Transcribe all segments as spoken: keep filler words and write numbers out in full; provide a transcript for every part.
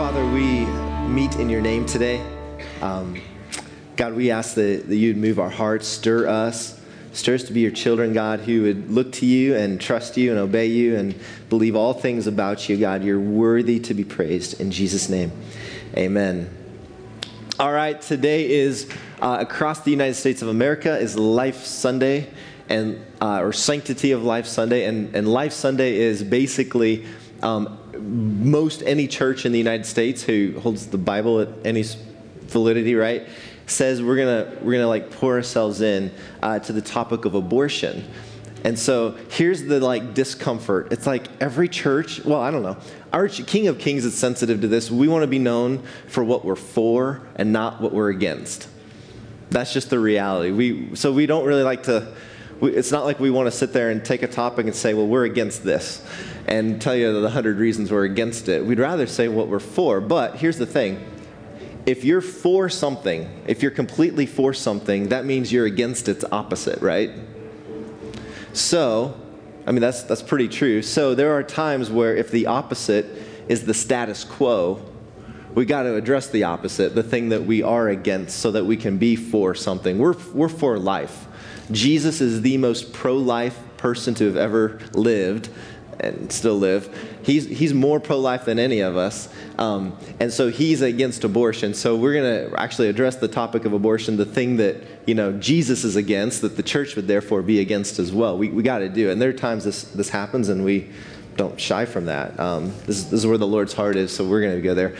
Father, we meet in your name today. Um, God, we ask that, that you'd move our hearts, stir us, stir us to be your children, God, who would look to you and trust you and obey you and believe all things about you, God. You're worthy to be praised. In Jesus' name, amen. All right, today is, uh, across the United States of America, is Life Sunday, and uh, or Sanctity of Life Sunday, and, and Life Sunday is basically um, most any church in the United States who holds the Bible at any validity, right, says we're gonna we're gonna like pour ourselves in uh, to the topic of abortion. And so here's the like discomfort. It's like every church, well, I don't know. Our King of Kings is sensitive to this. We want to be known for what we're for and not what we're against. That's just the reality. We so we don't really like to. We, it's not like we want to sit there and take a topic and say, well, we're against this, and tell you the hundred reasons we're against it. We'd rather say what we're for. But here's the thing. If you're for something, if you're completely for something, that means you're against its opposite, right? So, I mean, that's that's pretty true. So there are times where if the opposite is the status quo, we got to address the opposite, the thing that we are against, so that we can be for something. We're we're for life. Jesus is the most pro-life person to have ever lived and still live. He's he's more pro-life than any of us. Um, and so he's against abortion. So we're going to actually address the topic of abortion, the thing that, you know, Jesus is against, that the church would therefore be against as well. We we got to do it. And there are times this, this happens and we don't shy from that. Um, this, this is where the Lord's heart is, so we're going to go there.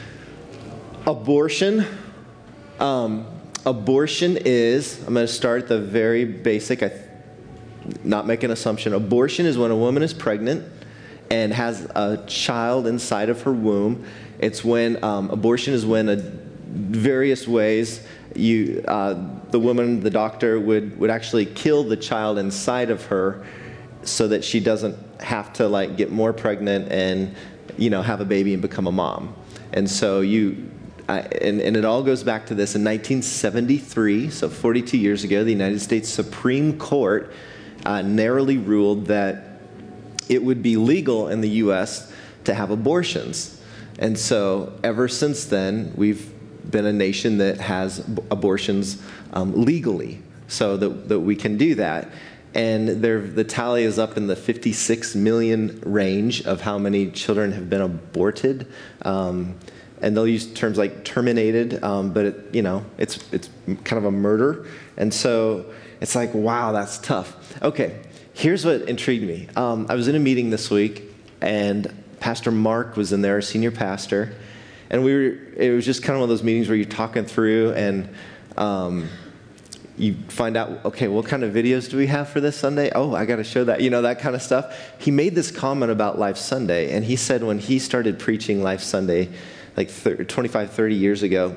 Abortion. Um, abortion is, I'm going to start at the very basic, I not make an assumption. Abortion is when a woman is pregnant and has a child inside of her womb. It's when, um, abortion is when a, various ways you, uh, the woman, the doctor would, would actually kill the child inside of her so that she doesn't have to like get more pregnant and, you know, have a baby and become a mom. And so you, I, and, and it all goes back to this in nineteen seventy-three, so forty-two years ago, the United States Supreme Court uh, narrowly ruled that it would be legal in the U S to have abortions. And so ever since then, we've been a nation that has b- abortions um, legally, so that, that we can do that. And there, the tally is up in the fifty-six million range of how many children have been aborted. Um, and they'll use terms like terminated, um, but it, you know, it's it's kind of a murder. And so it's like, wow, that's tough. Okay. Here's what intrigued me. Um, I was in a meeting this week, and Pastor Mark was in there, our senior pastor, and we were. It was just kind of one of those meetings where you're talking through, and um, you find out, okay, what kind of videos do we have for this Sunday? Oh, I got to show that, you know, that kind of stuff. He made this comment about Life Sunday, and he said when he started preaching Life Sunday, like twenty-five, thirty years ago,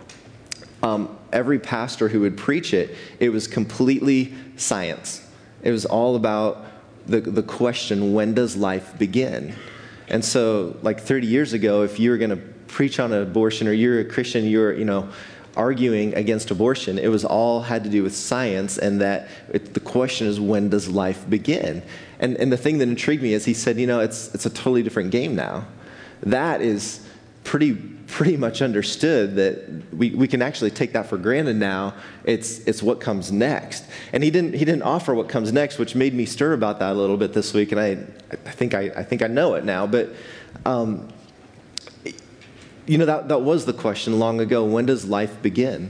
um, every pastor who would preach it, it was completely science. It was all about the the question, when does life begin? And so, like thirty years ago, if you were going to preach on abortion, or you're a Christian, you're, you know, arguing against abortion, it was all had to do with science, and that it, the question is, when does life begin? And and the thing that intrigued me is he said, you know, it's it's a totally different game now. That is pretty pretty much understood, that we, we can actually take that for granted now. It's it's what comes next. And he didn't he didn't offer what comes next, which made me stir about that a little bit this week, and I I think I, I think I know it now. But um, you know, that, that was the question long ago, when does life begin?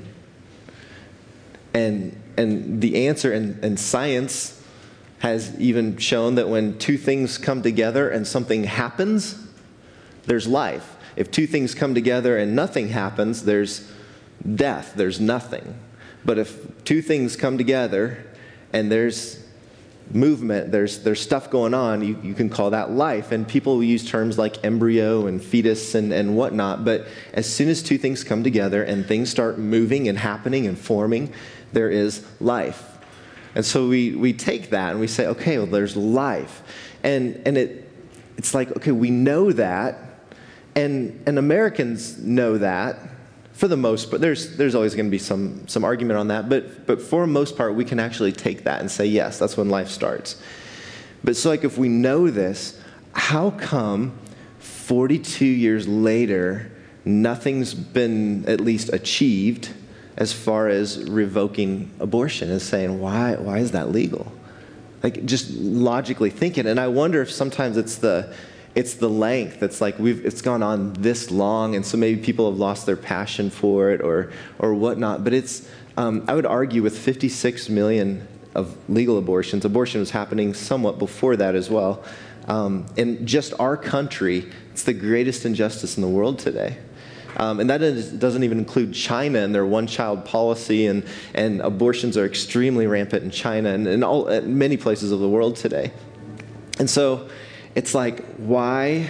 And and the answer, and, and science has even shown that when two things come together and something happens, there's life. If two things come together and nothing happens, there's death, there's nothing. But if two things come together and there's movement, there's there's stuff going on, you, you can call that life. And people use terms like embryo and fetus and, and whatnot. But as soon as two things come together and things start moving and happening and forming, there is life. And so we, we take that and we say, okay, well, there's life. And and it it's like, okay, we know that. And and Americans know that for the most part. There's there's always going to be some some argument on that, but but for the most part, we can actually take that and say, yes, that's when life starts. But so like if we know this, how come forty-two years later, nothing's been at least achieved as far as revoking abortion and saying, why, why is that legal? Like, just logically thinking. And I wonder if sometimes it's the it's the length. It's like we've it's gone on this long, and so maybe people have lost their passion for it or or whatnot. But it's um, I would argue with fifty-six million of legal abortions, abortion was happening somewhat before that as well. Um, in just our country, it's the greatest injustice in the world today. Um, and that is, doesn't even include China and their one-child policy, and, and abortions are extremely rampant in China and in all, uh, many places of the world today. And so it's like, why,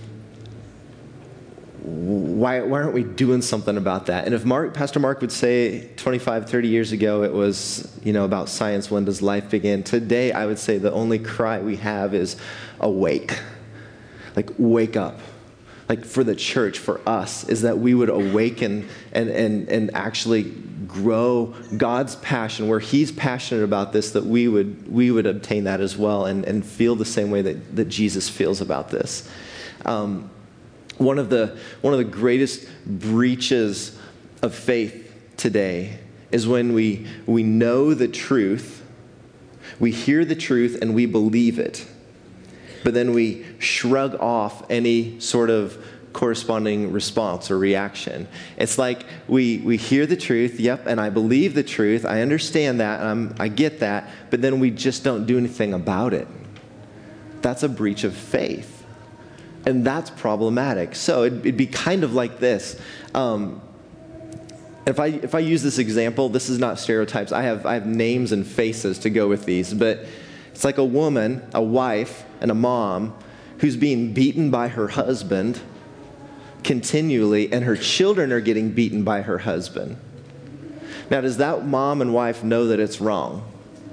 why, why aren't we doing something about that? And if Mark, Pastor Mark would say twenty-five, thirty years ago it was, you know, about science, when does life begin? Today I would say the only cry we have is awake. Like, wake up. Like, for the church, for us, is that we would awaken and, and, and actually grow God's passion, where he's passionate about this, that we would we would obtain that as well and, and feel the same way that, that Jesus feels about this. Um, one of the one of the greatest breaches of faith today is when we we know the truth, we hear the truth, and we believe it. But then we shrug off any sort of corresponding response or reaction. It's like we we hear the truth, yep, and I believe the truth, I understand that, and I'm, I get that, but then we just don't do anything about it. That's a breach of faith. And that's problematic. So it'd, it'd be kind of like this. Um, if I if I use this example, this is not stereotypes. I have I have names and faces to go with these, but it's like a woman, a wife, and a mom who's being beaten by her husband continually, and her children are getting beaten by her husband. Now, does that mom and wife know that it's wrong?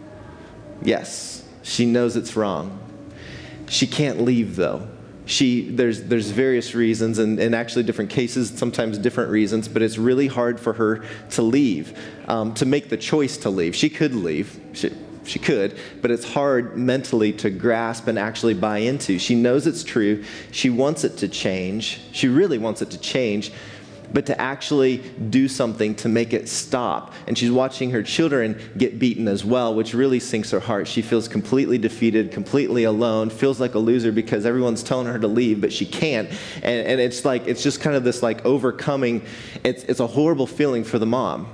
Yes, she knows it's wrong. She can't leave, though. She there's there's various reasons, and, and actually different cases, sometimes different reasons, but it's really hard for her to leave, um, to make the choice to leave. She could leave. She, She could, but it's hard mentally to grasp and actually buy into. She knows it's true. She wants it to change. She really wants it to change, but to actually do something to make it stop. And she's watching her children get beaten as well, which really sinks her heart. She feels completely defeated, completely alone, feels like a loser because everyone's telling her to leave, but she can't. And, and it's like, it's just kind of this like overcoming. It's, it's a horrible feeling for the mom.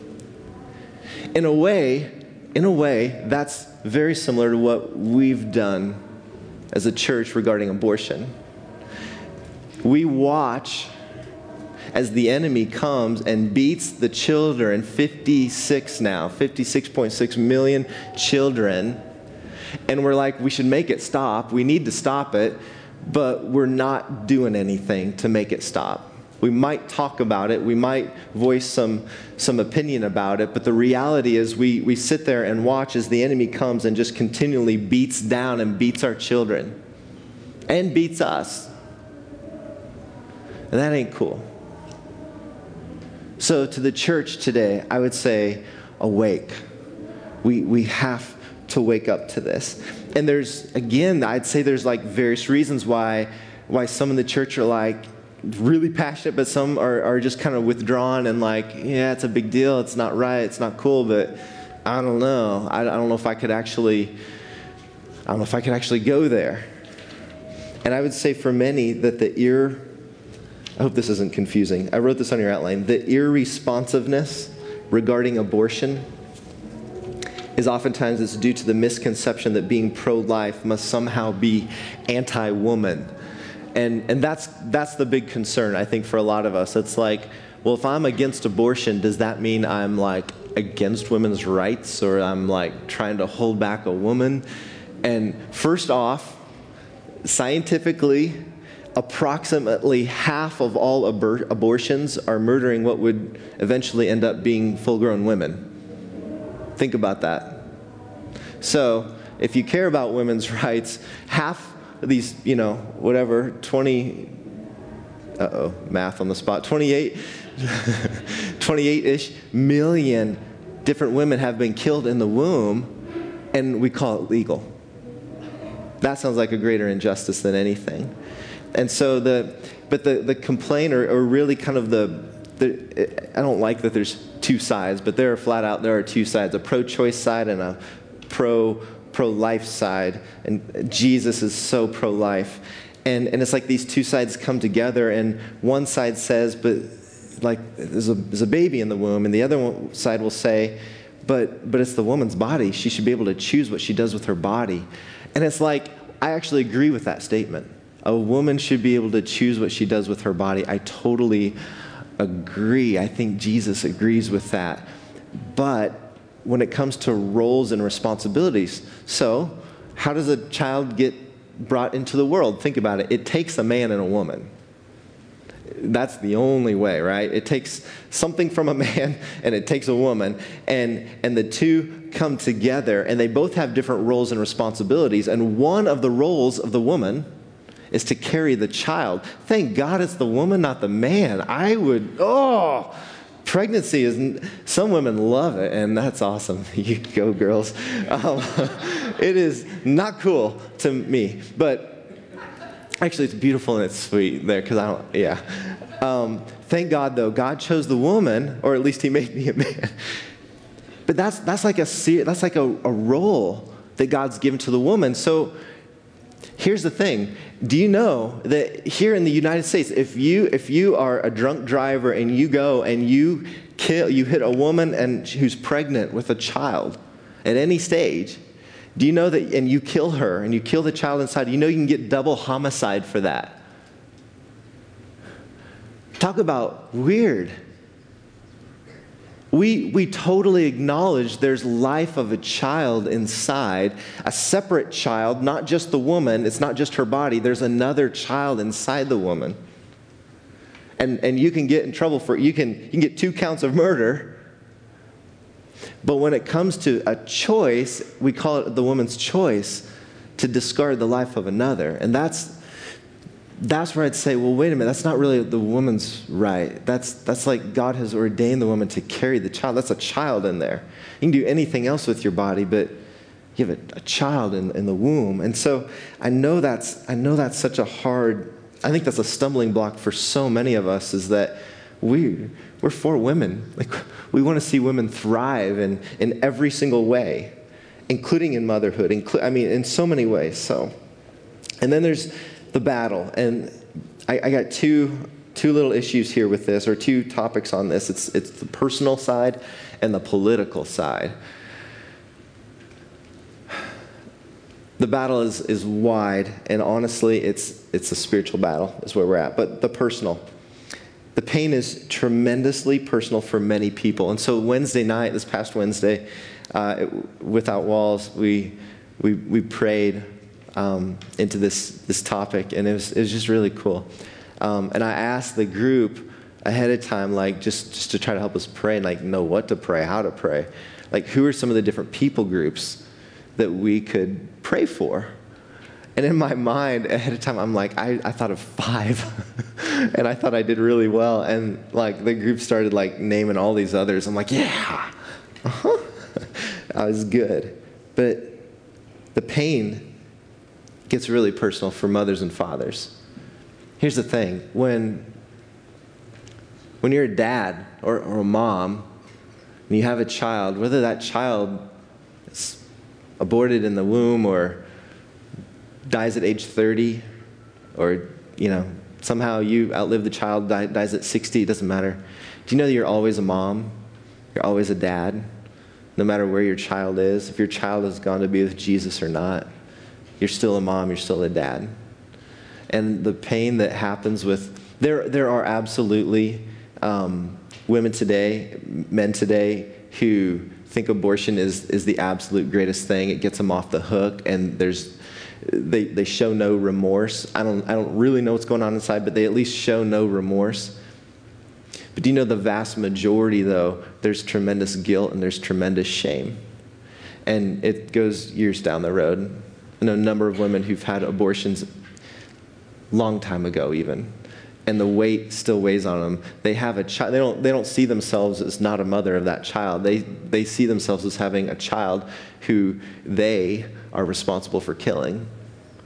In a way, In a way, that's very similar to what we've done as a church regarding abortion. We watch as the enemy comes and beats the children, fifty-six now, fifty-six point six million children, and we're like, we should make it stop. We need to stop it, but we're not doing anything to make it stop. We might talk about it, we might voice some some opinion about it, but the reality is we, we sit there and watch as the enemy comes and just continually beats down and beats our children and beats us. And that ain't cool. So to the church today, I would say, awake. We, we have to wake up to this. And there's, again, I'd say there's like various reasons why, why some in the church are like, really passionate, but some are, are just kind of withdrawn and like, yeah, it's a big deal. It's not right. It's not cool, but I don't know. I, I don't know if I could actually, I don't know if I could actually go there. And I would say for many that the ear, I hope this isn't confusing. I wrote this on your outline. The irresponsiveness regarding abortion is oftentimes it's due to the misconception that being pro-life must somehow be anti-woman. And and that's that's the big concern, I think, for a lot of us. It's like, well, if I'm against abortion, does that mean I'm like against women's rights, or I'm like trying to hold back a woman? And first off, scientifically, approximately half of all abor- abortions are murdering what would eventually end up being full-grown women. Think about that. So if you care about women's rights, half these, you know, whatever, twenty, uh-oh, math on the spot, twenty-eight, twenty-eight-ish million different women have been killed in the womb, and we call it legal. That sounds like a greater injustice than anything. And so the, but the, the complaint or, or really kind of the, the, I don't like that there's two sides, but there are flat out, there are two sides, a pro-choice side and a pro, pro-life side. And Jesus is so pro-life. And, and it's like these two sides come together, and one side says, but like there's a, there's a baby in the womb, and the other one, side will say, but but it's the woman's body. She should be able to choose what she does with her body. And it's like, I actually agree with that statement. A woman should be able to choose what she does with her body. I totally agree. I think Jesus agrees with that. But when it comes to roles and responsibilities, so how does a child get brought into the world? Think about it. It takes a man and a woman. That's the only way, right? It takes something from a man and it takes a woman, and and the two come together, and they both have different roles and responsibilities, and one of the roles of the woman is to carry the child. Thank God it's the woman, not the man. I would, oh, pregnancy is, some women love it, and that's awesome. You go, girls. Um, it is not cool to me, but actually, it's beautiful and it's sweet there, because I don't, yeah. Um, thank God, though, God chose the woman, or at least he made me a man. But that's that's like a that's like a, a role that God's given to the woman. So here's the thing. Do you know that here in the United States, if you if you are a drunk driver and you go and you kill, you hit a woman and who's pregnant with a child at any stage, do you know that, and you kill her, and you kill the child inside, you know you can get double homicide for that? Talk about weird. We, we totally acknowledge there's life of a child inside, a separate child, not just the woman, it's not just her body, there's another child inside the woman. And, and you can get in trouble for, you can, you can get two counts of murder. But when it comes to a choice, we call it the woman's choice to discard the life of another. And that's that's where I'd say, well, wait a minute, that's not really the woman's right. That's that's like God has ordained the woman to carry the child. That's a child in there. You can do anything else with your body, but you have a, a child in, in the womb. And so I know that's I know that's such a hard, I think that's a stumbling block for so many of us, is that we we're for women. Like, we want to see women thrive in, in every single way, including in motherhood. Inclu- I mean, in so many ways. So, and then there's the battle, and I, I got two two little issues here with this, or two topics on this. It's it's the personal side and the political side. The battle is is wide, and honestly, it's it's a spiritual battle is where we're at. But the personal. The pain is tremendously personal for many people. And so Wednesday night, this past Wednesday, uh, Without Walls, we we we prayed um, into this this topic, and it was it was just really cool. Um, and I asked the group ahead of time, like just just to try to help us pray and like know what to pray, how to pray, like who are some of the different people groups that we could pray for. And in my mind, ahead of time, I'm like, I, I thought of five. And I thought I did really well. And like the group started like naming all these others. I'm like, yeah. Uh-huh. I was good. But the pain gets really personal for mothers and fathers. Here's the thing. When, when you're a dad or, or a mom, and you have a child, whether that child is aborted in the womb or dies at age thirty, or, you know, somehow you outlive the child, die, dies at sixty, it doesn't matter. Do you know that you're always a mom? You're always a dad, no matter where your child is. If your child has gone to be with Jesus or not, you're still a mom, you're still a dad. And the pain that happens with, there, there are absolutely um, women today, men today, who think abortion is, is the absolute greatest thing. It gets them off the hook, and there's They they show no remorse. I don't I don't really know what's going on inside, but they at least show no remorse. But do you know the vast majority, though, there's tremendous guilt and there's tremendous shame. And it goes years down the road. I know a number of women who've had abortions long time ago even, and the weight still weighs on them. They have a child. They don't they don't see themselves as not a mother of that child. They they see themselves as having a child who they are responsible for killing.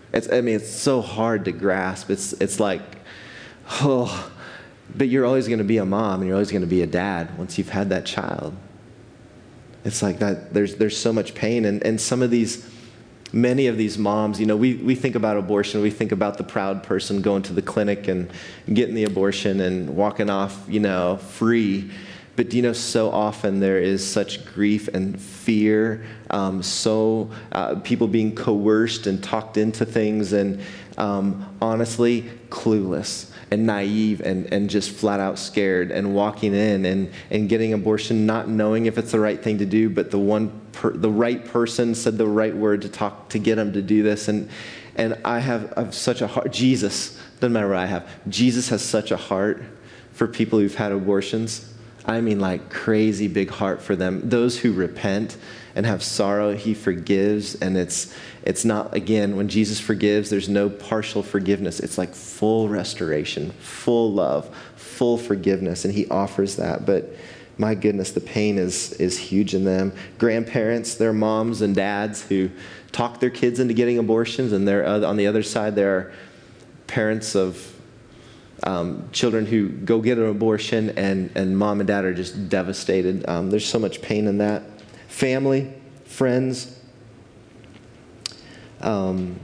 It's, I mean, it's so hard to grasp. It's, it's like, oh, but you're always going to be a mom and you're always going to be a dad once you've had that child. It's like that. There's, there's so much pain. And, and some of these, many of these moms, you know, we, we think about abortion. We think about the proud person going to the clinic and getting the abortion and walking off, you know, free. But do you know, so often there is such grief and fear, um, so uh, people being coerced and talked into things, and um, honestly clueless and naive and, and just flat out scared, and walking in and, and getting abortion, not knowing if it's the right thing to do, but the one per, the right person said the right word to talk to get them to do this. And and I have, I have such a heart. Jesus, doesn't matter what I have. Jesus has such a heart for people who've had abortions. I mean, like crazy big heart for them. Those who repent and have sorrow, he forgives. And it's it's not, again, when Jesus forgives, there's no partial forgiveness. It's like full restoration, full love, full forgiveness. And he offers that. But my goodness, the pain is is huge in them. Grandparents, their moms and dads who talk their kids into getting abortions. And they're, uh, on the other side, there are parents of Um, children who go get an abortion, and, and mom and dad are just devastated. Um, there's so much pain in that. Family, friends. Um,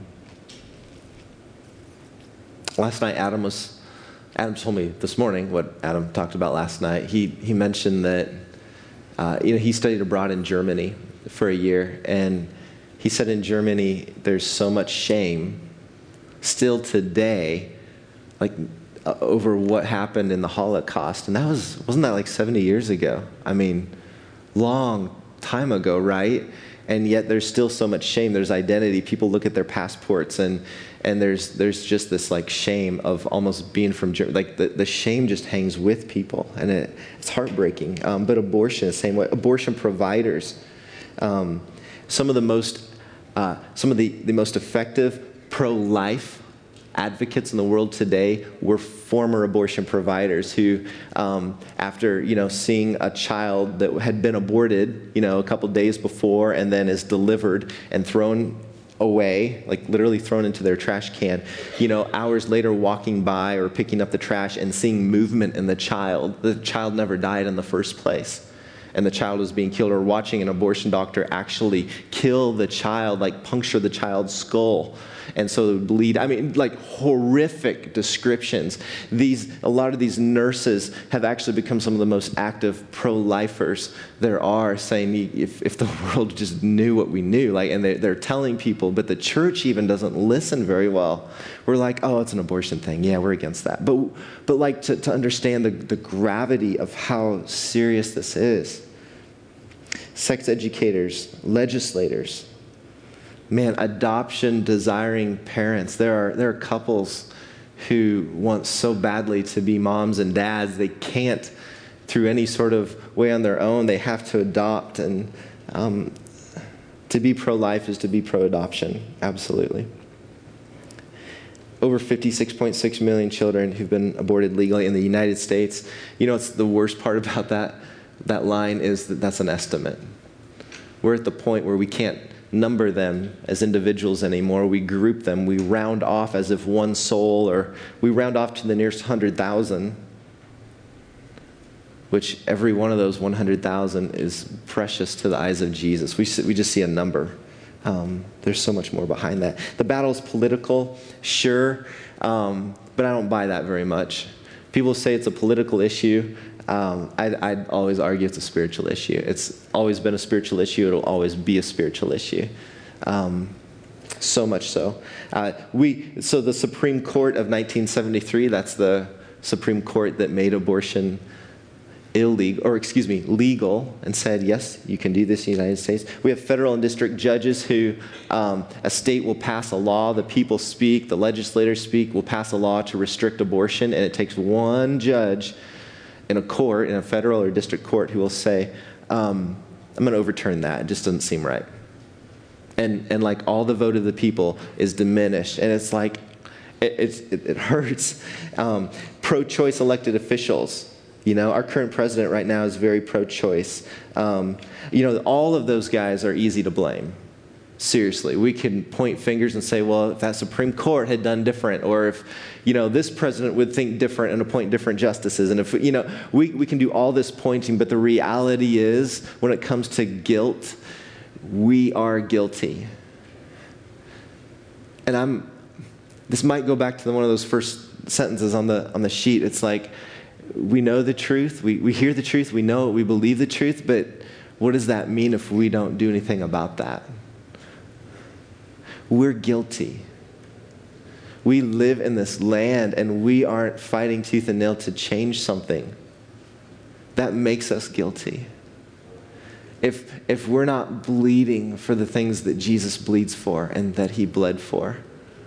last night, Adam was, Adam told me this morning what Adam talked about last night. He he mentioned that uh, you know, he studied abroad in Germany for a year, and he said in Germany there's so much shame still today, like Uh, over what happened in the Holocaust. And that was, wasn't that like seventy years ago? I mean, long time ago, right? And yet there's still so much shame. There's identity. People look at their passports, and and there's there's just this like shame of almost being from Germany. Like the, the shame just hangs with people, and it, it's heartbreaking. Um, but abortion, the same way. Abortion providers, um, some of the most uh, some of the, the most effective pro-life advocates in the world today were former abortion providers who, um, after, you know, seeing a child that had been aborted, you know, a couple days before, and then is delivered and thrown away, like literally thrown into their trash can, you know, hours later walking by or picking up the trash and seeing movement in the child. The child never died in the first place, and the child was being killed, or watching an abortion doctor actually kill the child, like puncture the child's skull, and so it would bleed. I mean, like horrific descriptions. These, a lot of these nurses have actually become some of the most active pro-lifers there are, saying if, if the world just knew what we knew, like, and they're, they're telling people, but the church even doesn't listen very well. We're like, oh, it's an abortion thing. Yeah, we're against that. But, but like to, to understand the, the gravity of how serious this is. Sex educators, legislators, man, adoption desiring parents. There are there are couples who want so badly to be moms and dads, they can't through any sort of way on their own. They have to adopt, and um, to be pro-life is to be pro-adoption, absolutely. Over fifty-six point six million children who've been aborted legally in the United States. You know, it's the worst part about that that line is that that's an estimate. We're at the point where we can't number them as individuals anymore. We group them. We round off as if one soul, or we round off to the nearest one hundred thousand, which every one of those one hundred thousand is precious to the eyes of Jesus. We, we just see a number. Um, there's so much more behind that. The battle is political, sure, um, but I don't buy that very much. People say it's a political issue. Um, I'd, I'd always argue it's a spiritual issue. It's always been a spiritual issue. It'll always be a spiritual issue. Um, so much so. Uh, we so the Supreme Court of nineteen seventy-three, that's the Supreme Court that made abortion illegal, or excuse me, legal, and said, yes, you can do this in the United States. We have federal and district judges who, um, a state will pass a law, the people speak, the legislators speak, will pass a law to restrict abortion, and it takes one judge in a court, in a federal or district court, who will say, um, I'm going to overturn that. It just doesn't seem right. And and like all the vote of the people is diminished. And it's like, it, it's, it, it hurts. Um, pro-choice elected officials, you know, our current president right now is very pro-choice. Um, you know, all of those guys are easy to blame. seriously. We can point fingers and say, well, if that Supreme Court had done different, or if, you know, this president would think different and appoint different justices. And if, you know, we, we can do all this pointing, but the reality is, when it comes to guilt, we are guilty. And I'm, this might go back to the, one of those first sentences on the on the sheet. It's like, we know the truth, we, we hear the truth, we know it, we believe the truth, but what does that mean if we don't do anything about that? We're guilty. We live in this land and we aren't fighting tooth and nail to change something. That makes us guilty. If, if we're not bleeding for the things that Jesus bleeds for and that he bled for,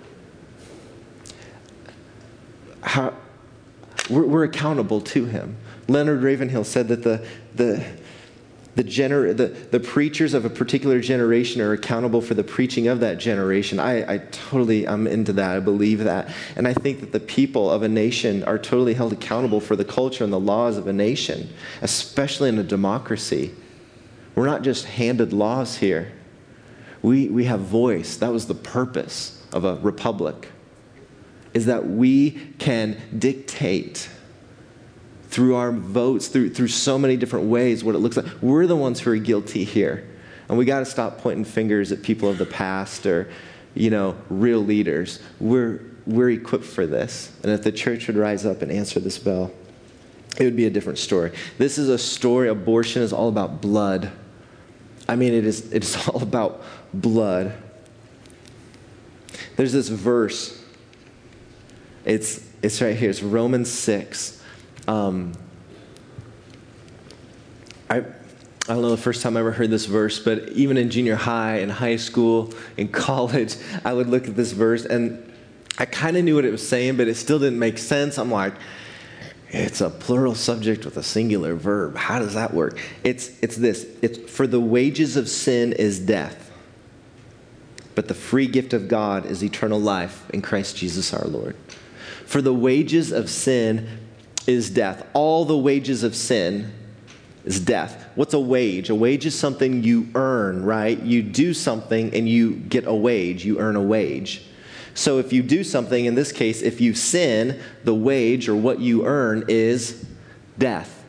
how, we're, we're accountable to him. Leonard Ravenhill said that the, the, The, gener- the, the preachers of a particular generation are accountable for the preaching of that generation. I, I totally, I'm into that. I believe that. And I think that the people of a nation are totally held accountable for the culture and the laws of a nation, especially in a democracy. We're not just handed laws here. We, we have voice. That was the purpose of a republic, is that we can dictate through our votes, through through so many different ways, what it looks like. We're the ones who are guilty here. And we got to stop pointing fingers at people of the past or, you know, real leaders. We're, we're equipped for this. And if the church would rise up and answer this bell, it would be a different story. This is a story, abortion is all about blood. I mean, it is it's all about blood. There's this verse. It's, it's right here. It's Romans six. Um, I, I don't know the first time I ever heard this verse, but even in junior high, in high school, in college, I would look at this verse and I kind of knew what it was saying, but it still didn't make sense. I'm like, it's a plural subject with a singular verb. How does that work? It's, it's this. It's, for the wages of sin is death, but the free gift of God is eternal life in Christ Jesus our Lord. For the wages of sin is death. All the wages of sin is death. What's a wage? A wage is something you earn, right? You do something and you get a wage. You earn a wage. So if you do something, in this case, if you sin, the wage or what you earn is death.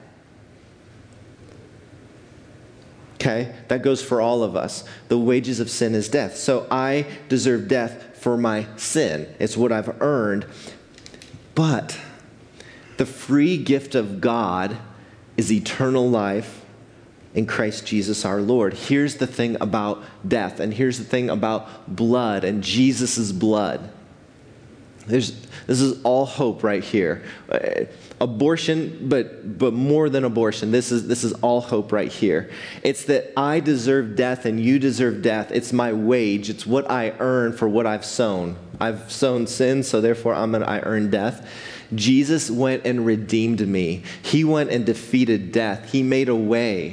Okay? That goes for all of us. The wages of sin is death. So I deserve death for my sin. It's what I've earned. But the free gift of God is eternal life in Christ Jesus our Lord. Here's the thing about death, and here's the thing about blood and Jesus' blood. There's, this is all hope right here. Uh, abortion, but but more than abortion. This is this is all hope right here. It's that I deserve death and you deserve death. It's my wage. It's what I earn for what I've sown. I've sown sin, so therefore I'm gonna, I earn death. Jesus went and redeemed me. He went and defeated death. He made a way.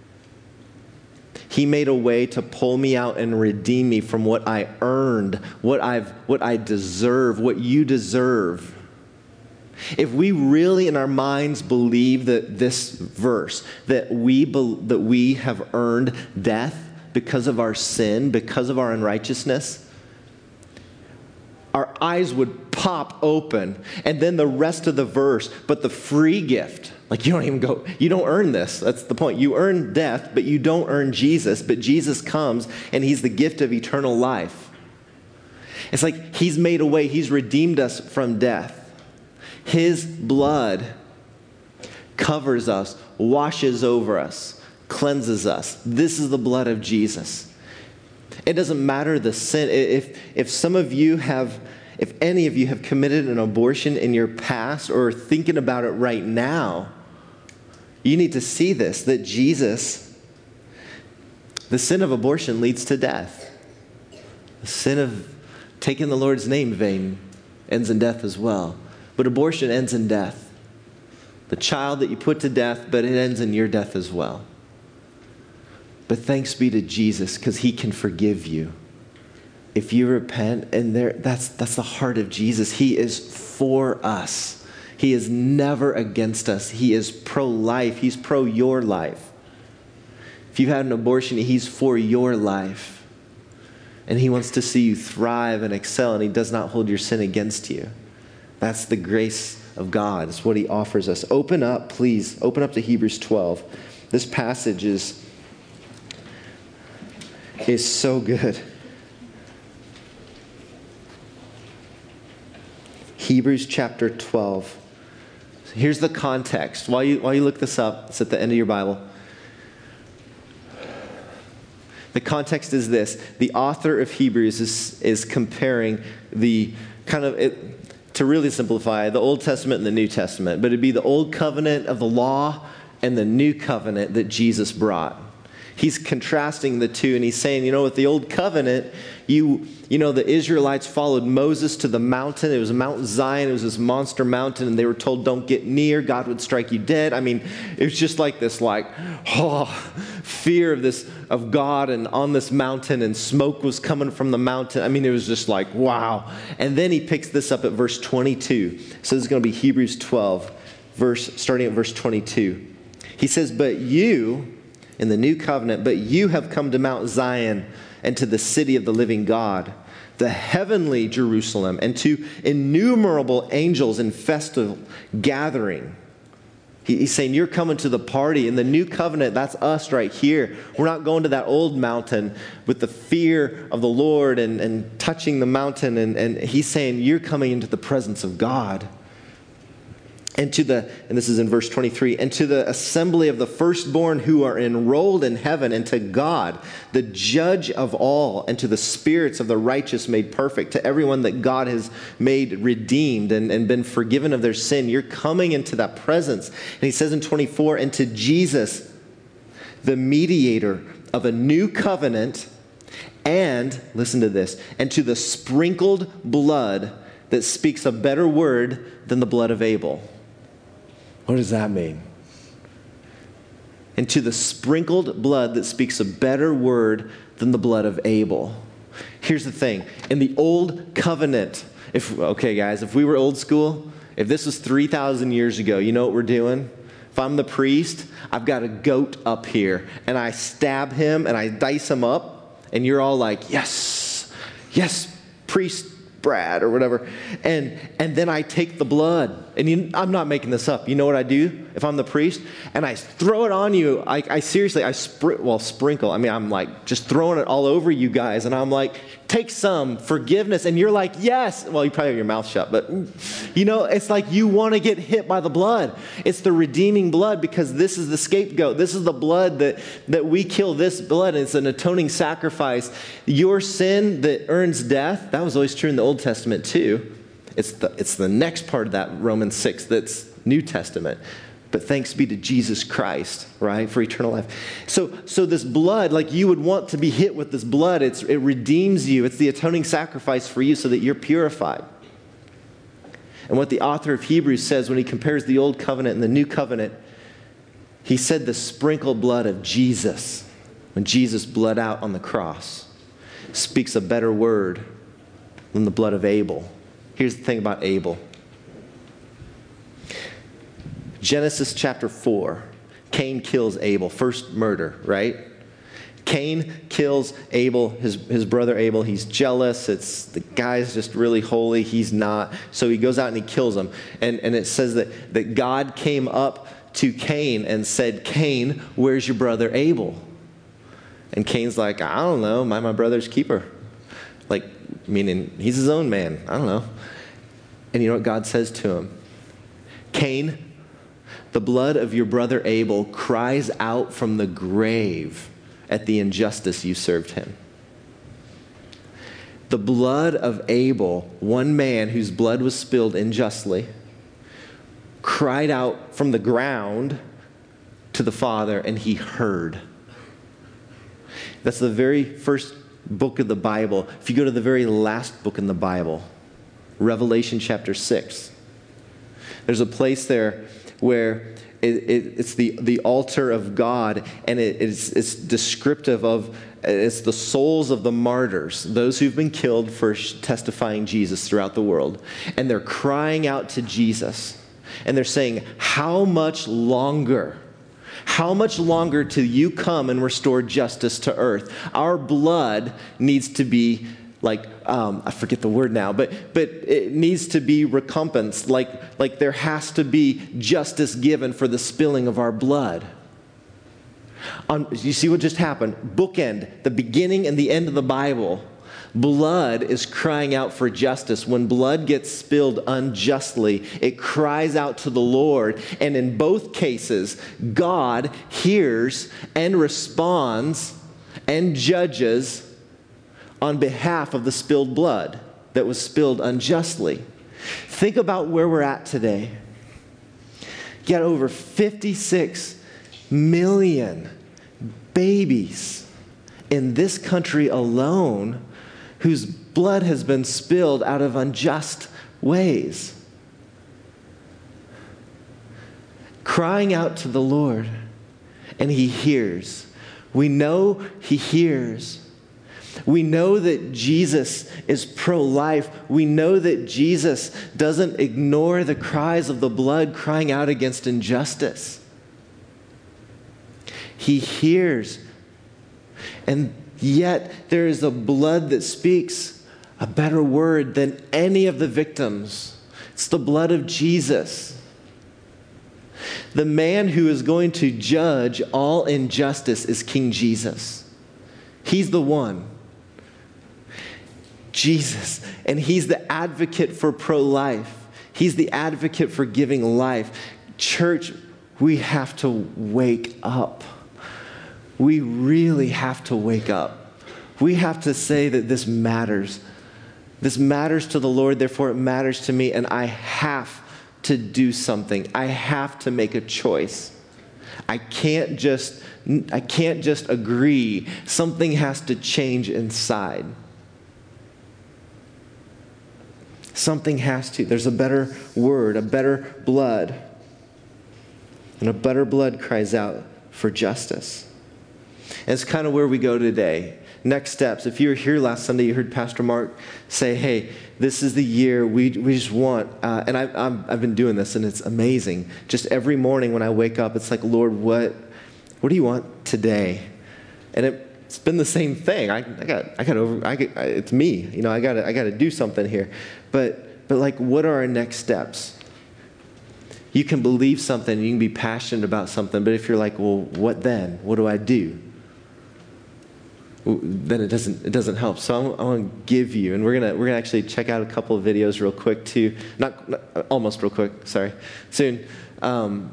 He made a way to pull me out and redeem me from what I earned, what I've, what I deserve, what you deserve. If we really in our minds believe that this verse, that we, be, that we have earned death because of our sin, because of our unrighteousness, our eyes would pop open. And then the rest of the verse, but the free gift, like you don't even go, you don't earn this. That's the point. You earn death, but you don't earn Jesus. But Jesus comes and he's the gift of eternal life. It's like he's made a way. He's redeemed us from death. His blood covers us, washes over us, cleanses us. This is the blood of Jesus. It doesn't matter the sin. If, if some of you have, if any of you have committed an abortion in your past or thinking about it right now, you need to see this, that Jesus, the sin of abortion leads to death. The sin of taking the Lord's name in vain ends in death as well. But abortion ends in death. The child that you put to death, but it ends in your death as well. But thanks be to Jesus, because he can forgive you. If you repent, and there, that's, that's the heart of Jesus. He is for us. He is never against us. He is pro-life. He's pro your life. If you've had an abortion, he's for your life. And he wants to see you thrive and excel, and he does not hold your sin against you. That's the grace of God. It's what he offers us. Open up, please. Open up to Hebrews twelve. This passage is, is so good. Hebrews chapter twelve. Here's the context. While you, while you look this up, it's at the end of your Bible. The context is this. The author of Hebrews is, is comparing the kind of, it, to really simplify, the Old Testament and the New Testament. But it'd be the Old Covenant of the law and the New Covenant that Jesus brought. He's contrasting the two, and he's saying, you know, with the Old Covenant, you you know, the Israelites followed Moses to the mountain. It was Mount Zion. It was this monster mountain, and they were told, don't get near. God would strike you dead. I mean, it was just like this, like, oh, fear of this, of God and on this mountain, and smoke was coming from the mountain. I mean, it was just like, wow. And then he picks this up at verse twenty-two. So this is going to be Hebrews twelve, verse starting at verse twenty-two. He says, but you... in the new covenant, but you have come to Mount Zion and to the city of the living God, the heavenly Jerusalem, and to innumerable angels in festal gathering. He, he's saying you're coming to the party. In the new covenant, that's us right here. We're not going to that old mountain with the fear of the Lord and, and touching the mountain. And, and he's saying you're coming into the presence of God. And to the, and this is in verse twenty-three, and to the assembly of the firstborn who are enrolled in heaven, and to God, the judge of all, and to the spirits of the righteous made perfect, to everyone that God has made redeemed and, and been forgiven of their sin. You're coming into that presence. And he says in twenty-four, and to Jesus, the mediator of a new covenant, and, listen to this, and to the sprinkled blood that speaks a better word than the blood of Abel. What does that mean? And to the sprinkled blood that speaks a better word than the blood of Abel. Here's the thing. In the old covenant, if okay, guys, if we were old school, if this was three thousand years ago, you know what we're doing? If I'm the priest, I've got a goat up here, and I stab him, and I dice him up, and you're all like, yes, yes, priest Brad or whatever, and and then I take the blood, and you, I'm not making this up. You know what I do if I'm the priest? And I throw it on you. I, I seriously, I spr- well sprinkle. I mean, I'm like just throwing it all over you guys, and I'm like, take some forgiveness, and you're like, yes. Well, you probably have your mouth shut, but you know, it's like you want to get hit by the blood. It's the redeeming blood because this is the scapegoat. This is the blood that that we kill. This blood, and it's an atoning sacrifice. Your sin that earns death. That was always true in the Old Testament too. It's the, it's the next part of that Romans six that's New Testament. But thanks be to Jesus Christ, right, for eternal life. So so this blood, like you would want to be hit with this blood, it's, it redeems you. It's the atoning sacrifice for you so that you're purified. And what the author of Hebrews says when he compares the old covenant and the new covenant, he said the sprinkled blood of Jesus, when Jesus bled out on the cross, speaks a better word than the blood of Abel. Here's the thing about Abel. Genesis chapter four, Cain kills Abel, first murder, right? Cain kills Abel, his, his brother Abel. He's jealous. It's the guy's just really holy. He's not. So he goes out and he kills him. And, and it says that, that God came up to Cain and said, Cain, where's your brother Abel? And Cain's like, I don't know. Am I my brother's keeper? Like, meaning he's his own man. I don't know. And you know what God says to him? Cain, the blood of your brother Abel cries out from the grave at the injustice you served him. The blood of Abel, one man whose blood was spilled unjustly, cried out from the ground to the Father, and he heard. That's the very first book of the Bible. If you go to the very last book in the Bible, Revelation chapter six, there's a place there where it, it, it's the, the altar of God, and it, it's, it's descriptive of, it's the souls of the martyrs, those who've been killed for testifying Jesus throughout the world. And they're crying out to Jesus, and they're saying, how much longer? How much longer till you come and restore justice to earth? Our blood needs to be like, um, I forget the word now, but but it needs to be recompensed. Like, like there has to be justice given for the spilling of our blood. On, you see what just happened? Bookend, the beginning and the end of the Bible. Blood is crying out for justice. When blood gets spilled unjustly, it cries out to the Lord. And in both cases, God hears and responds and judges on behalf of the spilled blood that was spilled unjustly. Think about where we're at today. You got over fifty-six million babies in this country alone whose blood has been spilled out of unjust ways. Crying out to the Lord, and He hears. We know He hears. We know that Jesus is pro-life. We know that Jesus doesn't ignore the cries of the blood crying out against injustice. He hears. And yet there is a blood that speaks a better word than any of the victims. It's the blood of Jesus. The man who is going to judge all injustice is King Jesus. He's the one. Jesus. And He's the advocate for pro-life. He's the advocate for giving life. Church, we have to wake up. We really have to wake up. We have to say that this matters. This matters to the Lord, therefore it matters to me, and I have to do something. I have to make a choice. I can't just, I can't just agree. Something has to change inside. Something has to. There's a better word, a better blood. And a better blood cries out for justice. And it's kind of where we go today. Next steps. If you were here last Sunday, you heard Pastor Mark say, hey, this is the year we we just want, uh, and I, I'm, I've been doing this, and it's amazing. Just every morning when I wake up, it's like, Lord, what what do you want today? And it, it's been the same thing. I, I got I got over. I get, I, it's me. You know, I got I got to do something here. But but like, what are our next steps? You can believe something, you can be passionate about something, but if you're like, well, what then? What do I do? Then it doesn't it doesn't help. So I'm, I want to give you, and we're gonna we're gonna actually check out a couple of videos real quick too. Not, not almost real quick. Sorry, soon. Um,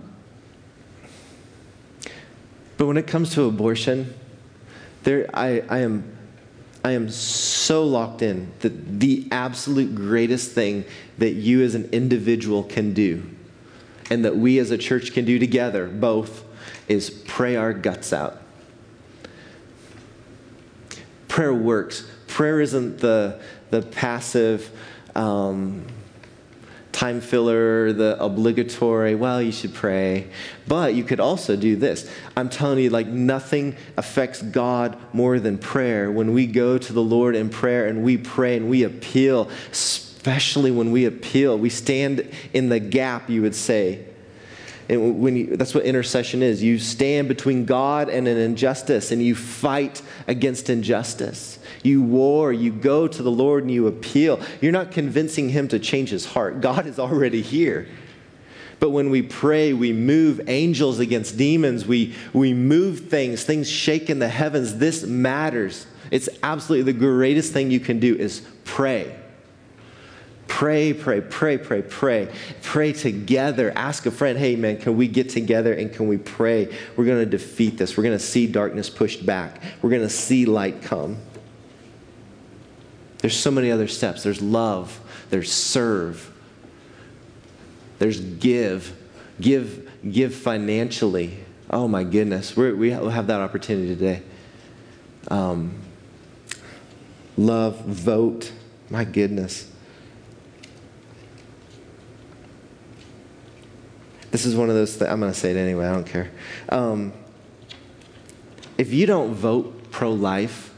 but when it comes to abortion, there I I am I am so locked in that the absolute greatest thing that you as an individual can do, and that we as a church can do together, both, is pray our guts out. Prayer works. Prayer isn't the the passive um, time filler, the obligatory, well, you should pray. But you could also do this. I'm telling you, like, nothing affects God more than prayer. When we go to the Lord in prayer and we pray and we appeal, especially when we appeal, we stand in the gap, you would say. And when you, that's what intercession is. You stand between God and an injustice, and you fight against injustice. You war, you go to the Lord and you appeal. You're not convincing Him to change His heart. God is already here. But when we pray, we move angels against demons. We, we move things. Things shake in the heavens. This matters. It's absolutely the greatest thing you can do is pray. Pray, pray, pray, pray, pray. Pray together. Ask a friend, hey man, can we get together and can we pray? We're going to defeat this. We're going to see darkness pushed back. We're going to see light come. There's so many other steps. There's love. There's serve. There's give. Give, give financially. Oh my goodness. We're, we have that opportunity today. Um, love, vote. My goodness. This is one of those things, I'm going to say it anyway, I don't care. Um, if you don't vote pro-life,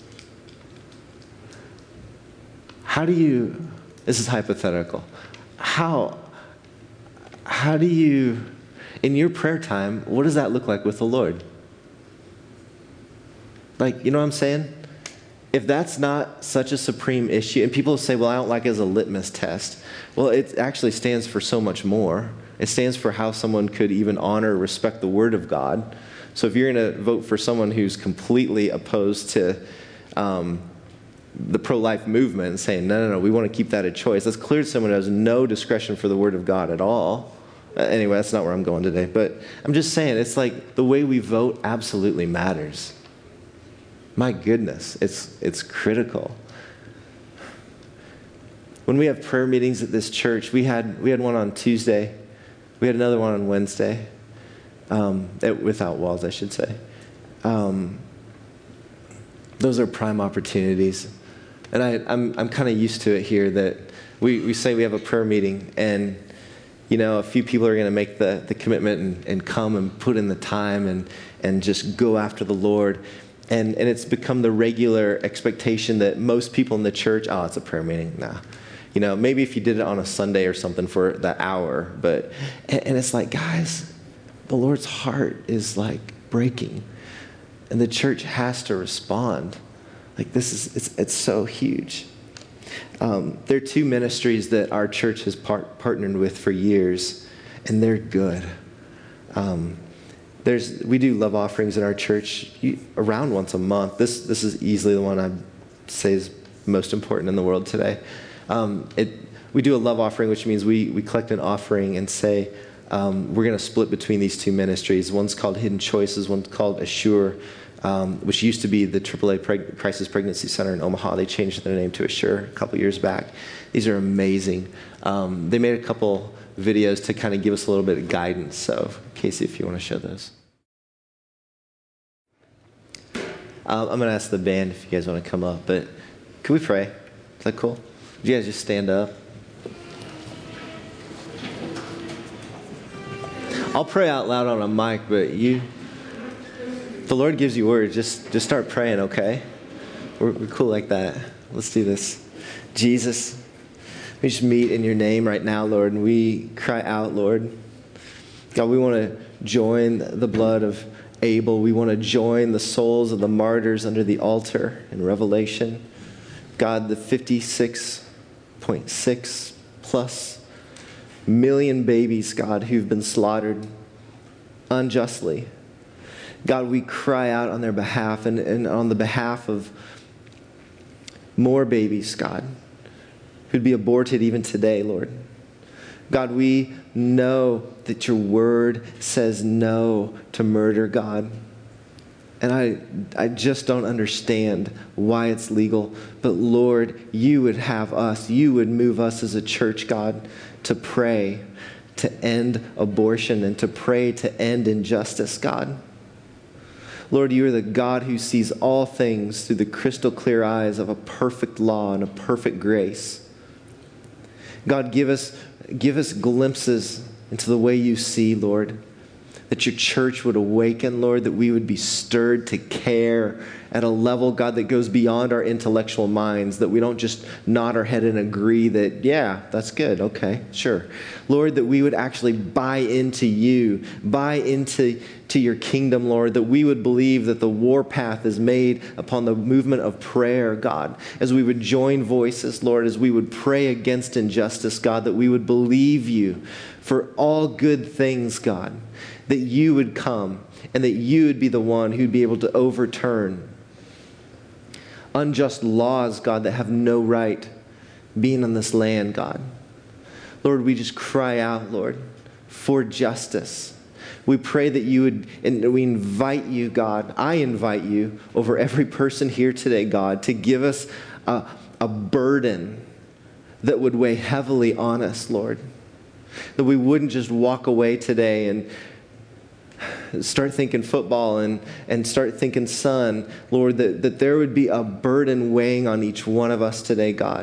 how do you, this is hypothetical, how, how do you, In your prayer time, what does that look like with the Lord? Like, you know what I'm saying? If that's not such a supreme issue, and people say, well, I don't like it as a litmus test. Well, it actually stands for so much more. It stands for how someone could even honor, respect the Word of God. So if you're going to vote for someone who's completely opposed to um, the pro-life movement and saying, no, no, no, we want to keep that a choice, that's clear to someone who has no discretion for the Word of God at all. Uh, anyway, that's not where I'm going today. But I'm just saying, it's like the way we vote absolutely matters. My goodness, it's it's critical. When we have prayer meetings at this church, we had we had one on Tuesday. We had another one on Wednesday. Um, at Without Walls, I should say. Um, those are prime opportunities. And I, I'm I'm kind of used to it here that we, we say we have a prayer meeting and, you know, a few people are going to make the, the commitment and, and come and put in the time and, and just go after the Lord. And and it's become the regular expectation that most people in the church, oh, it's a prayer meeting. Nah. You know, maybe if you did it on a Sunday or something for that hour. But, and, and it's like, guys, the Lord's heart is like breaking. And the church has to respond. Like this is, it's, it's so huge. Um, there are two ministries that our church has part, partnered with for years, and they're good. Um There's, we do love offerings in our church around once a month. This this is easily the one I'd say is most important in the world today. Um, it we do a love offering, which means we, we collect an offering and say um, we're going to split between these two ministries. One's called Hidden Choices, one's called Assure, um, which used to be the triple A Preg- Crisis Pregnancy Center in Omaha. They changed their name to Assure a couple years back. These are amazing. Um, they made a couple videos to kind of give us a little bit of guidance. So, Casey, if you want to show those. Um, I'm going to ask the band if you guys want to come up, but can we pray? Is that cool? Would you guys just stand up? I'll pray out loud on a mic, but you, if the Lord gives you words, just, just start praying, okay? We're, we're cool like that. Let's do this. Jesus, we just meet in your name right now, Lord, and we cry out, Lord. God, we want to join the blood of Abel. We want to join the souls of the martyrs under the altar in Revelation. God, the fifty-six point six plus million babies, God, who've been slaughtered unjustly. God, we cry out on their behalf and, and on the behalf of more babies, God, who'd be aborted even today, Lord. God, we know that your word says no to murder, God. And I I just don't understand why it's legal. But Lord, you would have us, you would move us as a church, God, to pray to end abortion and to pray to end injustice, God. Lord, you are the God who sees all things through the crystal clear eyes of a perfect law and a perfect grace. God, give us, give us glimpses into the way you see, Lord. That your church would awaken, Lord, that we would be stirred to care at a level, God, that goes beyond our intellectual minds, that we don't just nod our head and agree that, yeah, that's good, okay, sure. Lord, that we would actually buy into you, buy into to your kingdom, Lord, that we would believe that the warpath is made upon the movement of prayer, God, as we would join voices, Lord, as we would pray against injustice, God, that we would believe you for all good things, God, that you would come and that you would be the one who'd be able to overturn unjust laws, God, that have no right being on this land, God. Lord, we just cry out, Lord, for justice. We pray that you would, and we invite you, God, I invite you over every person here today, God, to give us a, a burden that would weigh heavily on us, Lord. That we wouldn't just walk away today and start thinking football and, and start thinking son, Lord, that, that there would be a burden weighing on each one of us today, God.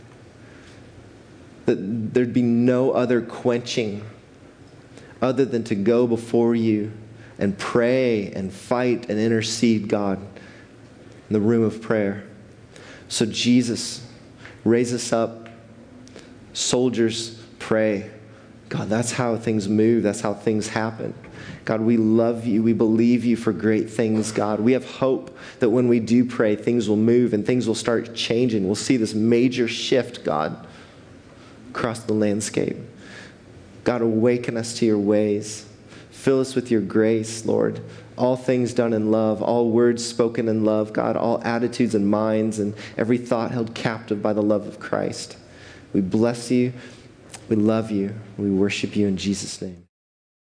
That there'd be no other quenching other than to go before you and pray and fight and intercede, God, in the room of prayer. So Jesus, raise us up. Soldiers, pray. God, that's how things move. That's how things happen. God, we love you. We believe you for great things, God. We have hope that when we do pray, things will move and things will start changing. We'll see this major shift, God, across the landscape. God, awaken us to your ways. Fill us with your grace, Lord. All things done in love, all words spoken in love, God, all attitudes and minds and every thought held captive by the love of Christ. We bless you. We love you. We worship you in Jesus' name.